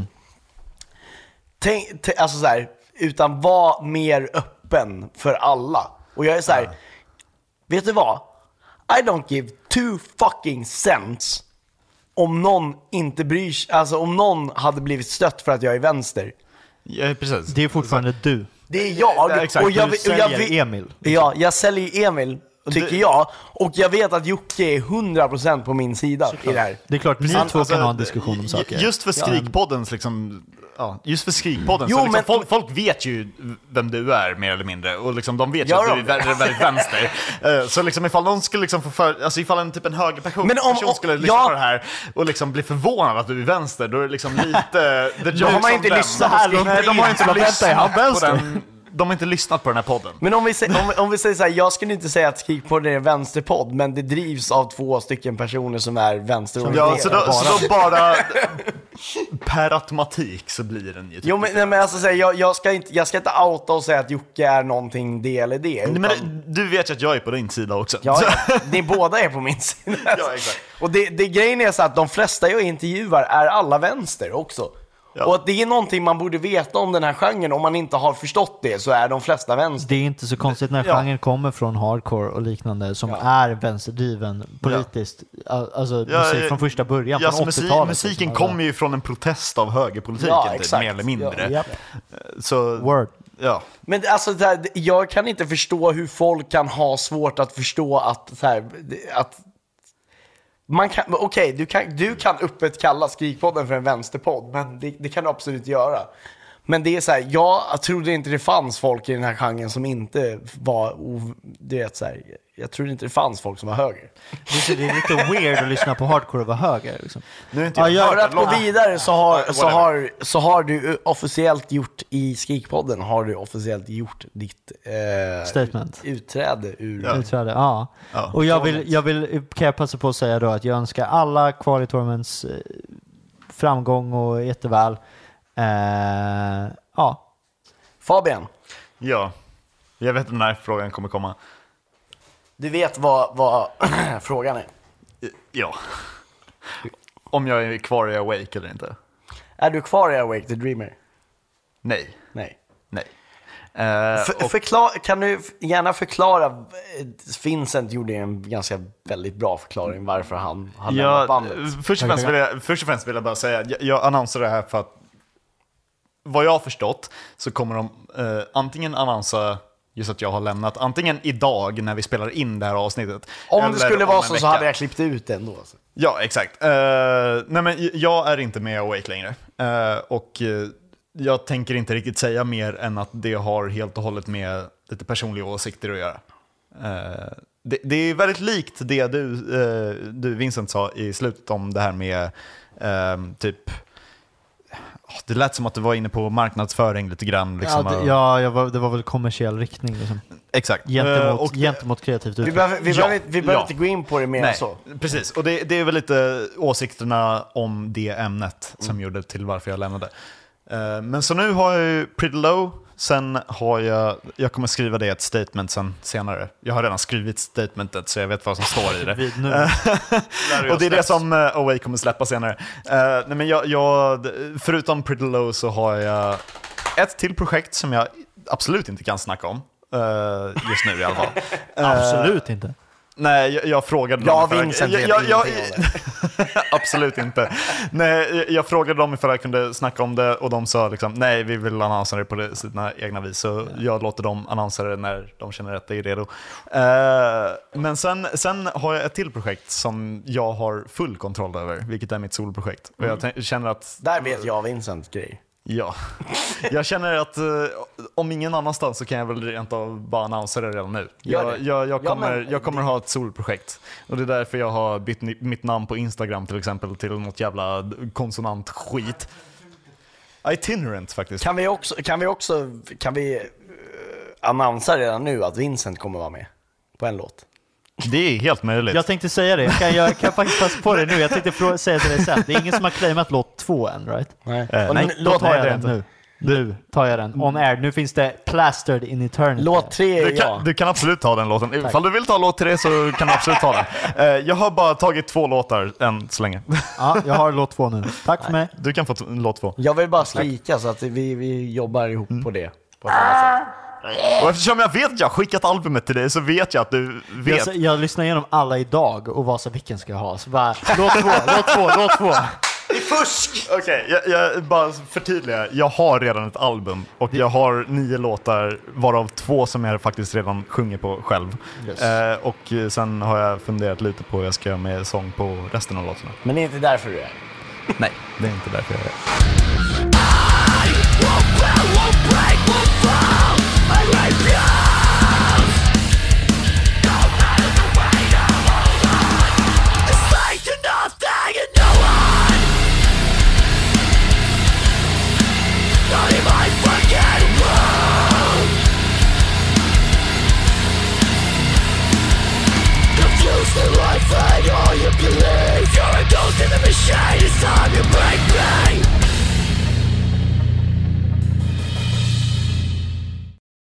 Alltså så här, utan var mer öppen för alla. Och jag är så här, vet du vad? I don't give two fucking cents om någon inte bryr sig, alltså om någon hade blivit stött för att jag är vänster. Ja, precis. Det är fortfarande du. Det är jag. Exakt. Och jag säljer Emil. Ja, jag säljer Emil, tycker jag. Och jag vet att Jocke är 100% på min sida i det här. Det är klart, ni två kan ha en diskussion om saker. Just för Skrikpoddens liksom... Ja, just för Skrikpodden så liksom, folk vet ju vem du är mer eller mindre, och liksom, de vet ju att du är väldigt vänster. Så liksom, ifall någon skulle liksom ifall en typ en högerperson skulle lyssna på det här och liksom bli förvånad att du är vänster, då är det liksom lite... Då har man inte lyssnat här. De har inte lyssnat på de har inte lyssnat på den här podden. Men om vi säger så här, jag skulle inte säga att Skrikpodden är en vänsterpodd, men det drivs av 2 stycken personer som är vänsterorienterade. Ja, så då bara per automatik så blir den ju typ. Jo, men alltså så här, jag ska inte outa och säga att Jocke är någonting del i det. Utan... Men du vet ju att jag är på din sida också. Ja, ni båda är på min sida. Ja, exakt. Och det grejen är så att de flesta jag intervjuar är alla vänster också. Ja. Och att det är någonting man borde veta om den här genren. Om man inte har förstått det så är de flesta vänster. Det är inte så konstigt när genren kommer från hardcore och liknande som är vänsterdriven politiskt. Alltså musik från första början, från 80-talet. Musiken kommer ju från en protest av högerpolitiken, typ, mer eller mindre. Ja. Så, Word. Ja. Men alltså, jag kan inte förstå hur folk kan ha svårt att förstå att man kan, okej, du kan öppet kalla Skrikpodden för en vänsterpodd, men det kan du absolut göra. Men det är så här, jag trodde inte det fanns folk i den här genren som inte var, du vet så här, jag trodde inte det fanns folk som var höger. Det är lite weird att lyssna på hardcore och vara höger liksom. Nu är inte jag För att gå vidare så har du officiellt gjort i Skrikpodden, har du officiellt gjort ditt statement. Utträde ur... Utträde, ja. Och jag vill kan jag passa på att säga då att jag önskar alla kvar i Torments framgång och jätteväl. Ja. Fabian, Ja, jag vet inte när frågan kommer komma. du vet vad frågan är. Ja. Om jag är kvar i Awake eller inte. Är du kvar i Awake the Dreamer? Nej. Nej. Och Kan du gärna förklara? Vincent gjorde en ganska väldigt bra förklaring varför han har lämnat bandet. Först och främst vill jag bara säga att jag annonserar det här för att vad jag har förstått så kommer de antingen annonsera just att jag har lämnat, antingen idag när vi spelar in det här avsnittet. Om det skulle vara så vecka. så hade jag klippt ut det ändå. Alltså. Ja, exakt. Nej, men jag är inte med i Awake längre. Och jag tänker inte riktigt säga mer än att det har helt och hållet med lite personliga åsikter att göra. Det är väldigt likt det du Vincent sa i slutet om det här med typ... Det lät som att du var inne på marknadsföring lite grann. Liksom, Det var väl kommersiell riktning liksom. Exakt. Gentemot kreativt Vi uttryck. behöver inte gå in på det mer än så. Precis, och det är väl lite åsikterna om det ämnet som gjorde till varför jag lämnade. Men så nu har jag ju Pretty Low. Sen har jag kommer skriva det i ett statement sen senare. Jag har redan skrivit statementet så jag vet vad som står i det. Och det är det som Away kommer släppa senare. Nej, men jag förutom Pretty Low så har jag ett till projekt som jag absolut inte kan snacka om. Just nu i alla fall. Absolut inte. Nej, jag frågade dem. Vincent vet absolut inte. Nej, jag frågade dem ifall jag kunde snacka om det och de sa liksom, nej, vi vill annonsera det på sina egna vis. Så jag låter dem annonsera det när de känner att det är redo. Men sen har jag ett till projekt som jag har full kontroll över, vilket är mitt solprojekt. Och jag känner att... Där vet jag Vincent grej. Ja, jag känner att om ingen annanstans så kan jag väl rent av bara annonsera det redan nu. Jag kommer ha ett solprojekt. Och det är därför jag har bytt mitt namn på Instagram till exempel till något jävla konsonantskit. Itinerant faktiskt. Kan vi annonsera redan nu att Vincent kommer vara med på en låt? Det är helt möjligt. Jag tänkte säga det. Jag kan faktiskt passa på det nu. Jag tänkte säga till dig sen. Det är ingen som har claimat låt 2 än, right? Nej. Då tar jag den nu. Nu tar jag den. On air. Nu finns det Plastered in Eternity. Låt 3 du kan absolut ta den låten. Ifall du vill ta låt 3 så kan du absolut ta den. Jag har bara tagit 2 låtar än så länge. Ja, jag har låt 2 nu. Tack för mig. Du kan få låt 2. Jag vill bara skrika så att vi jobbar ihop på det. På ett annat sätt. Och eftersom jag vet att jag har skickat albumet till dig så vet jag att du vet. Jag lyssnar igenom alla idag och vad så vilken ska jag ha. Så bara, låt 2. Det är fusk! Okej, jag bara förtydliga. Jag har redan ett album och jag har 9 låtar varav 2 som jag faktiskt redan sjunger på själv. Yes. Och sen har jag funderat lite på hur jag ska göra med sång på resten av låtarna. Men det är inte därför du är. Nej, det är inte därför jag är.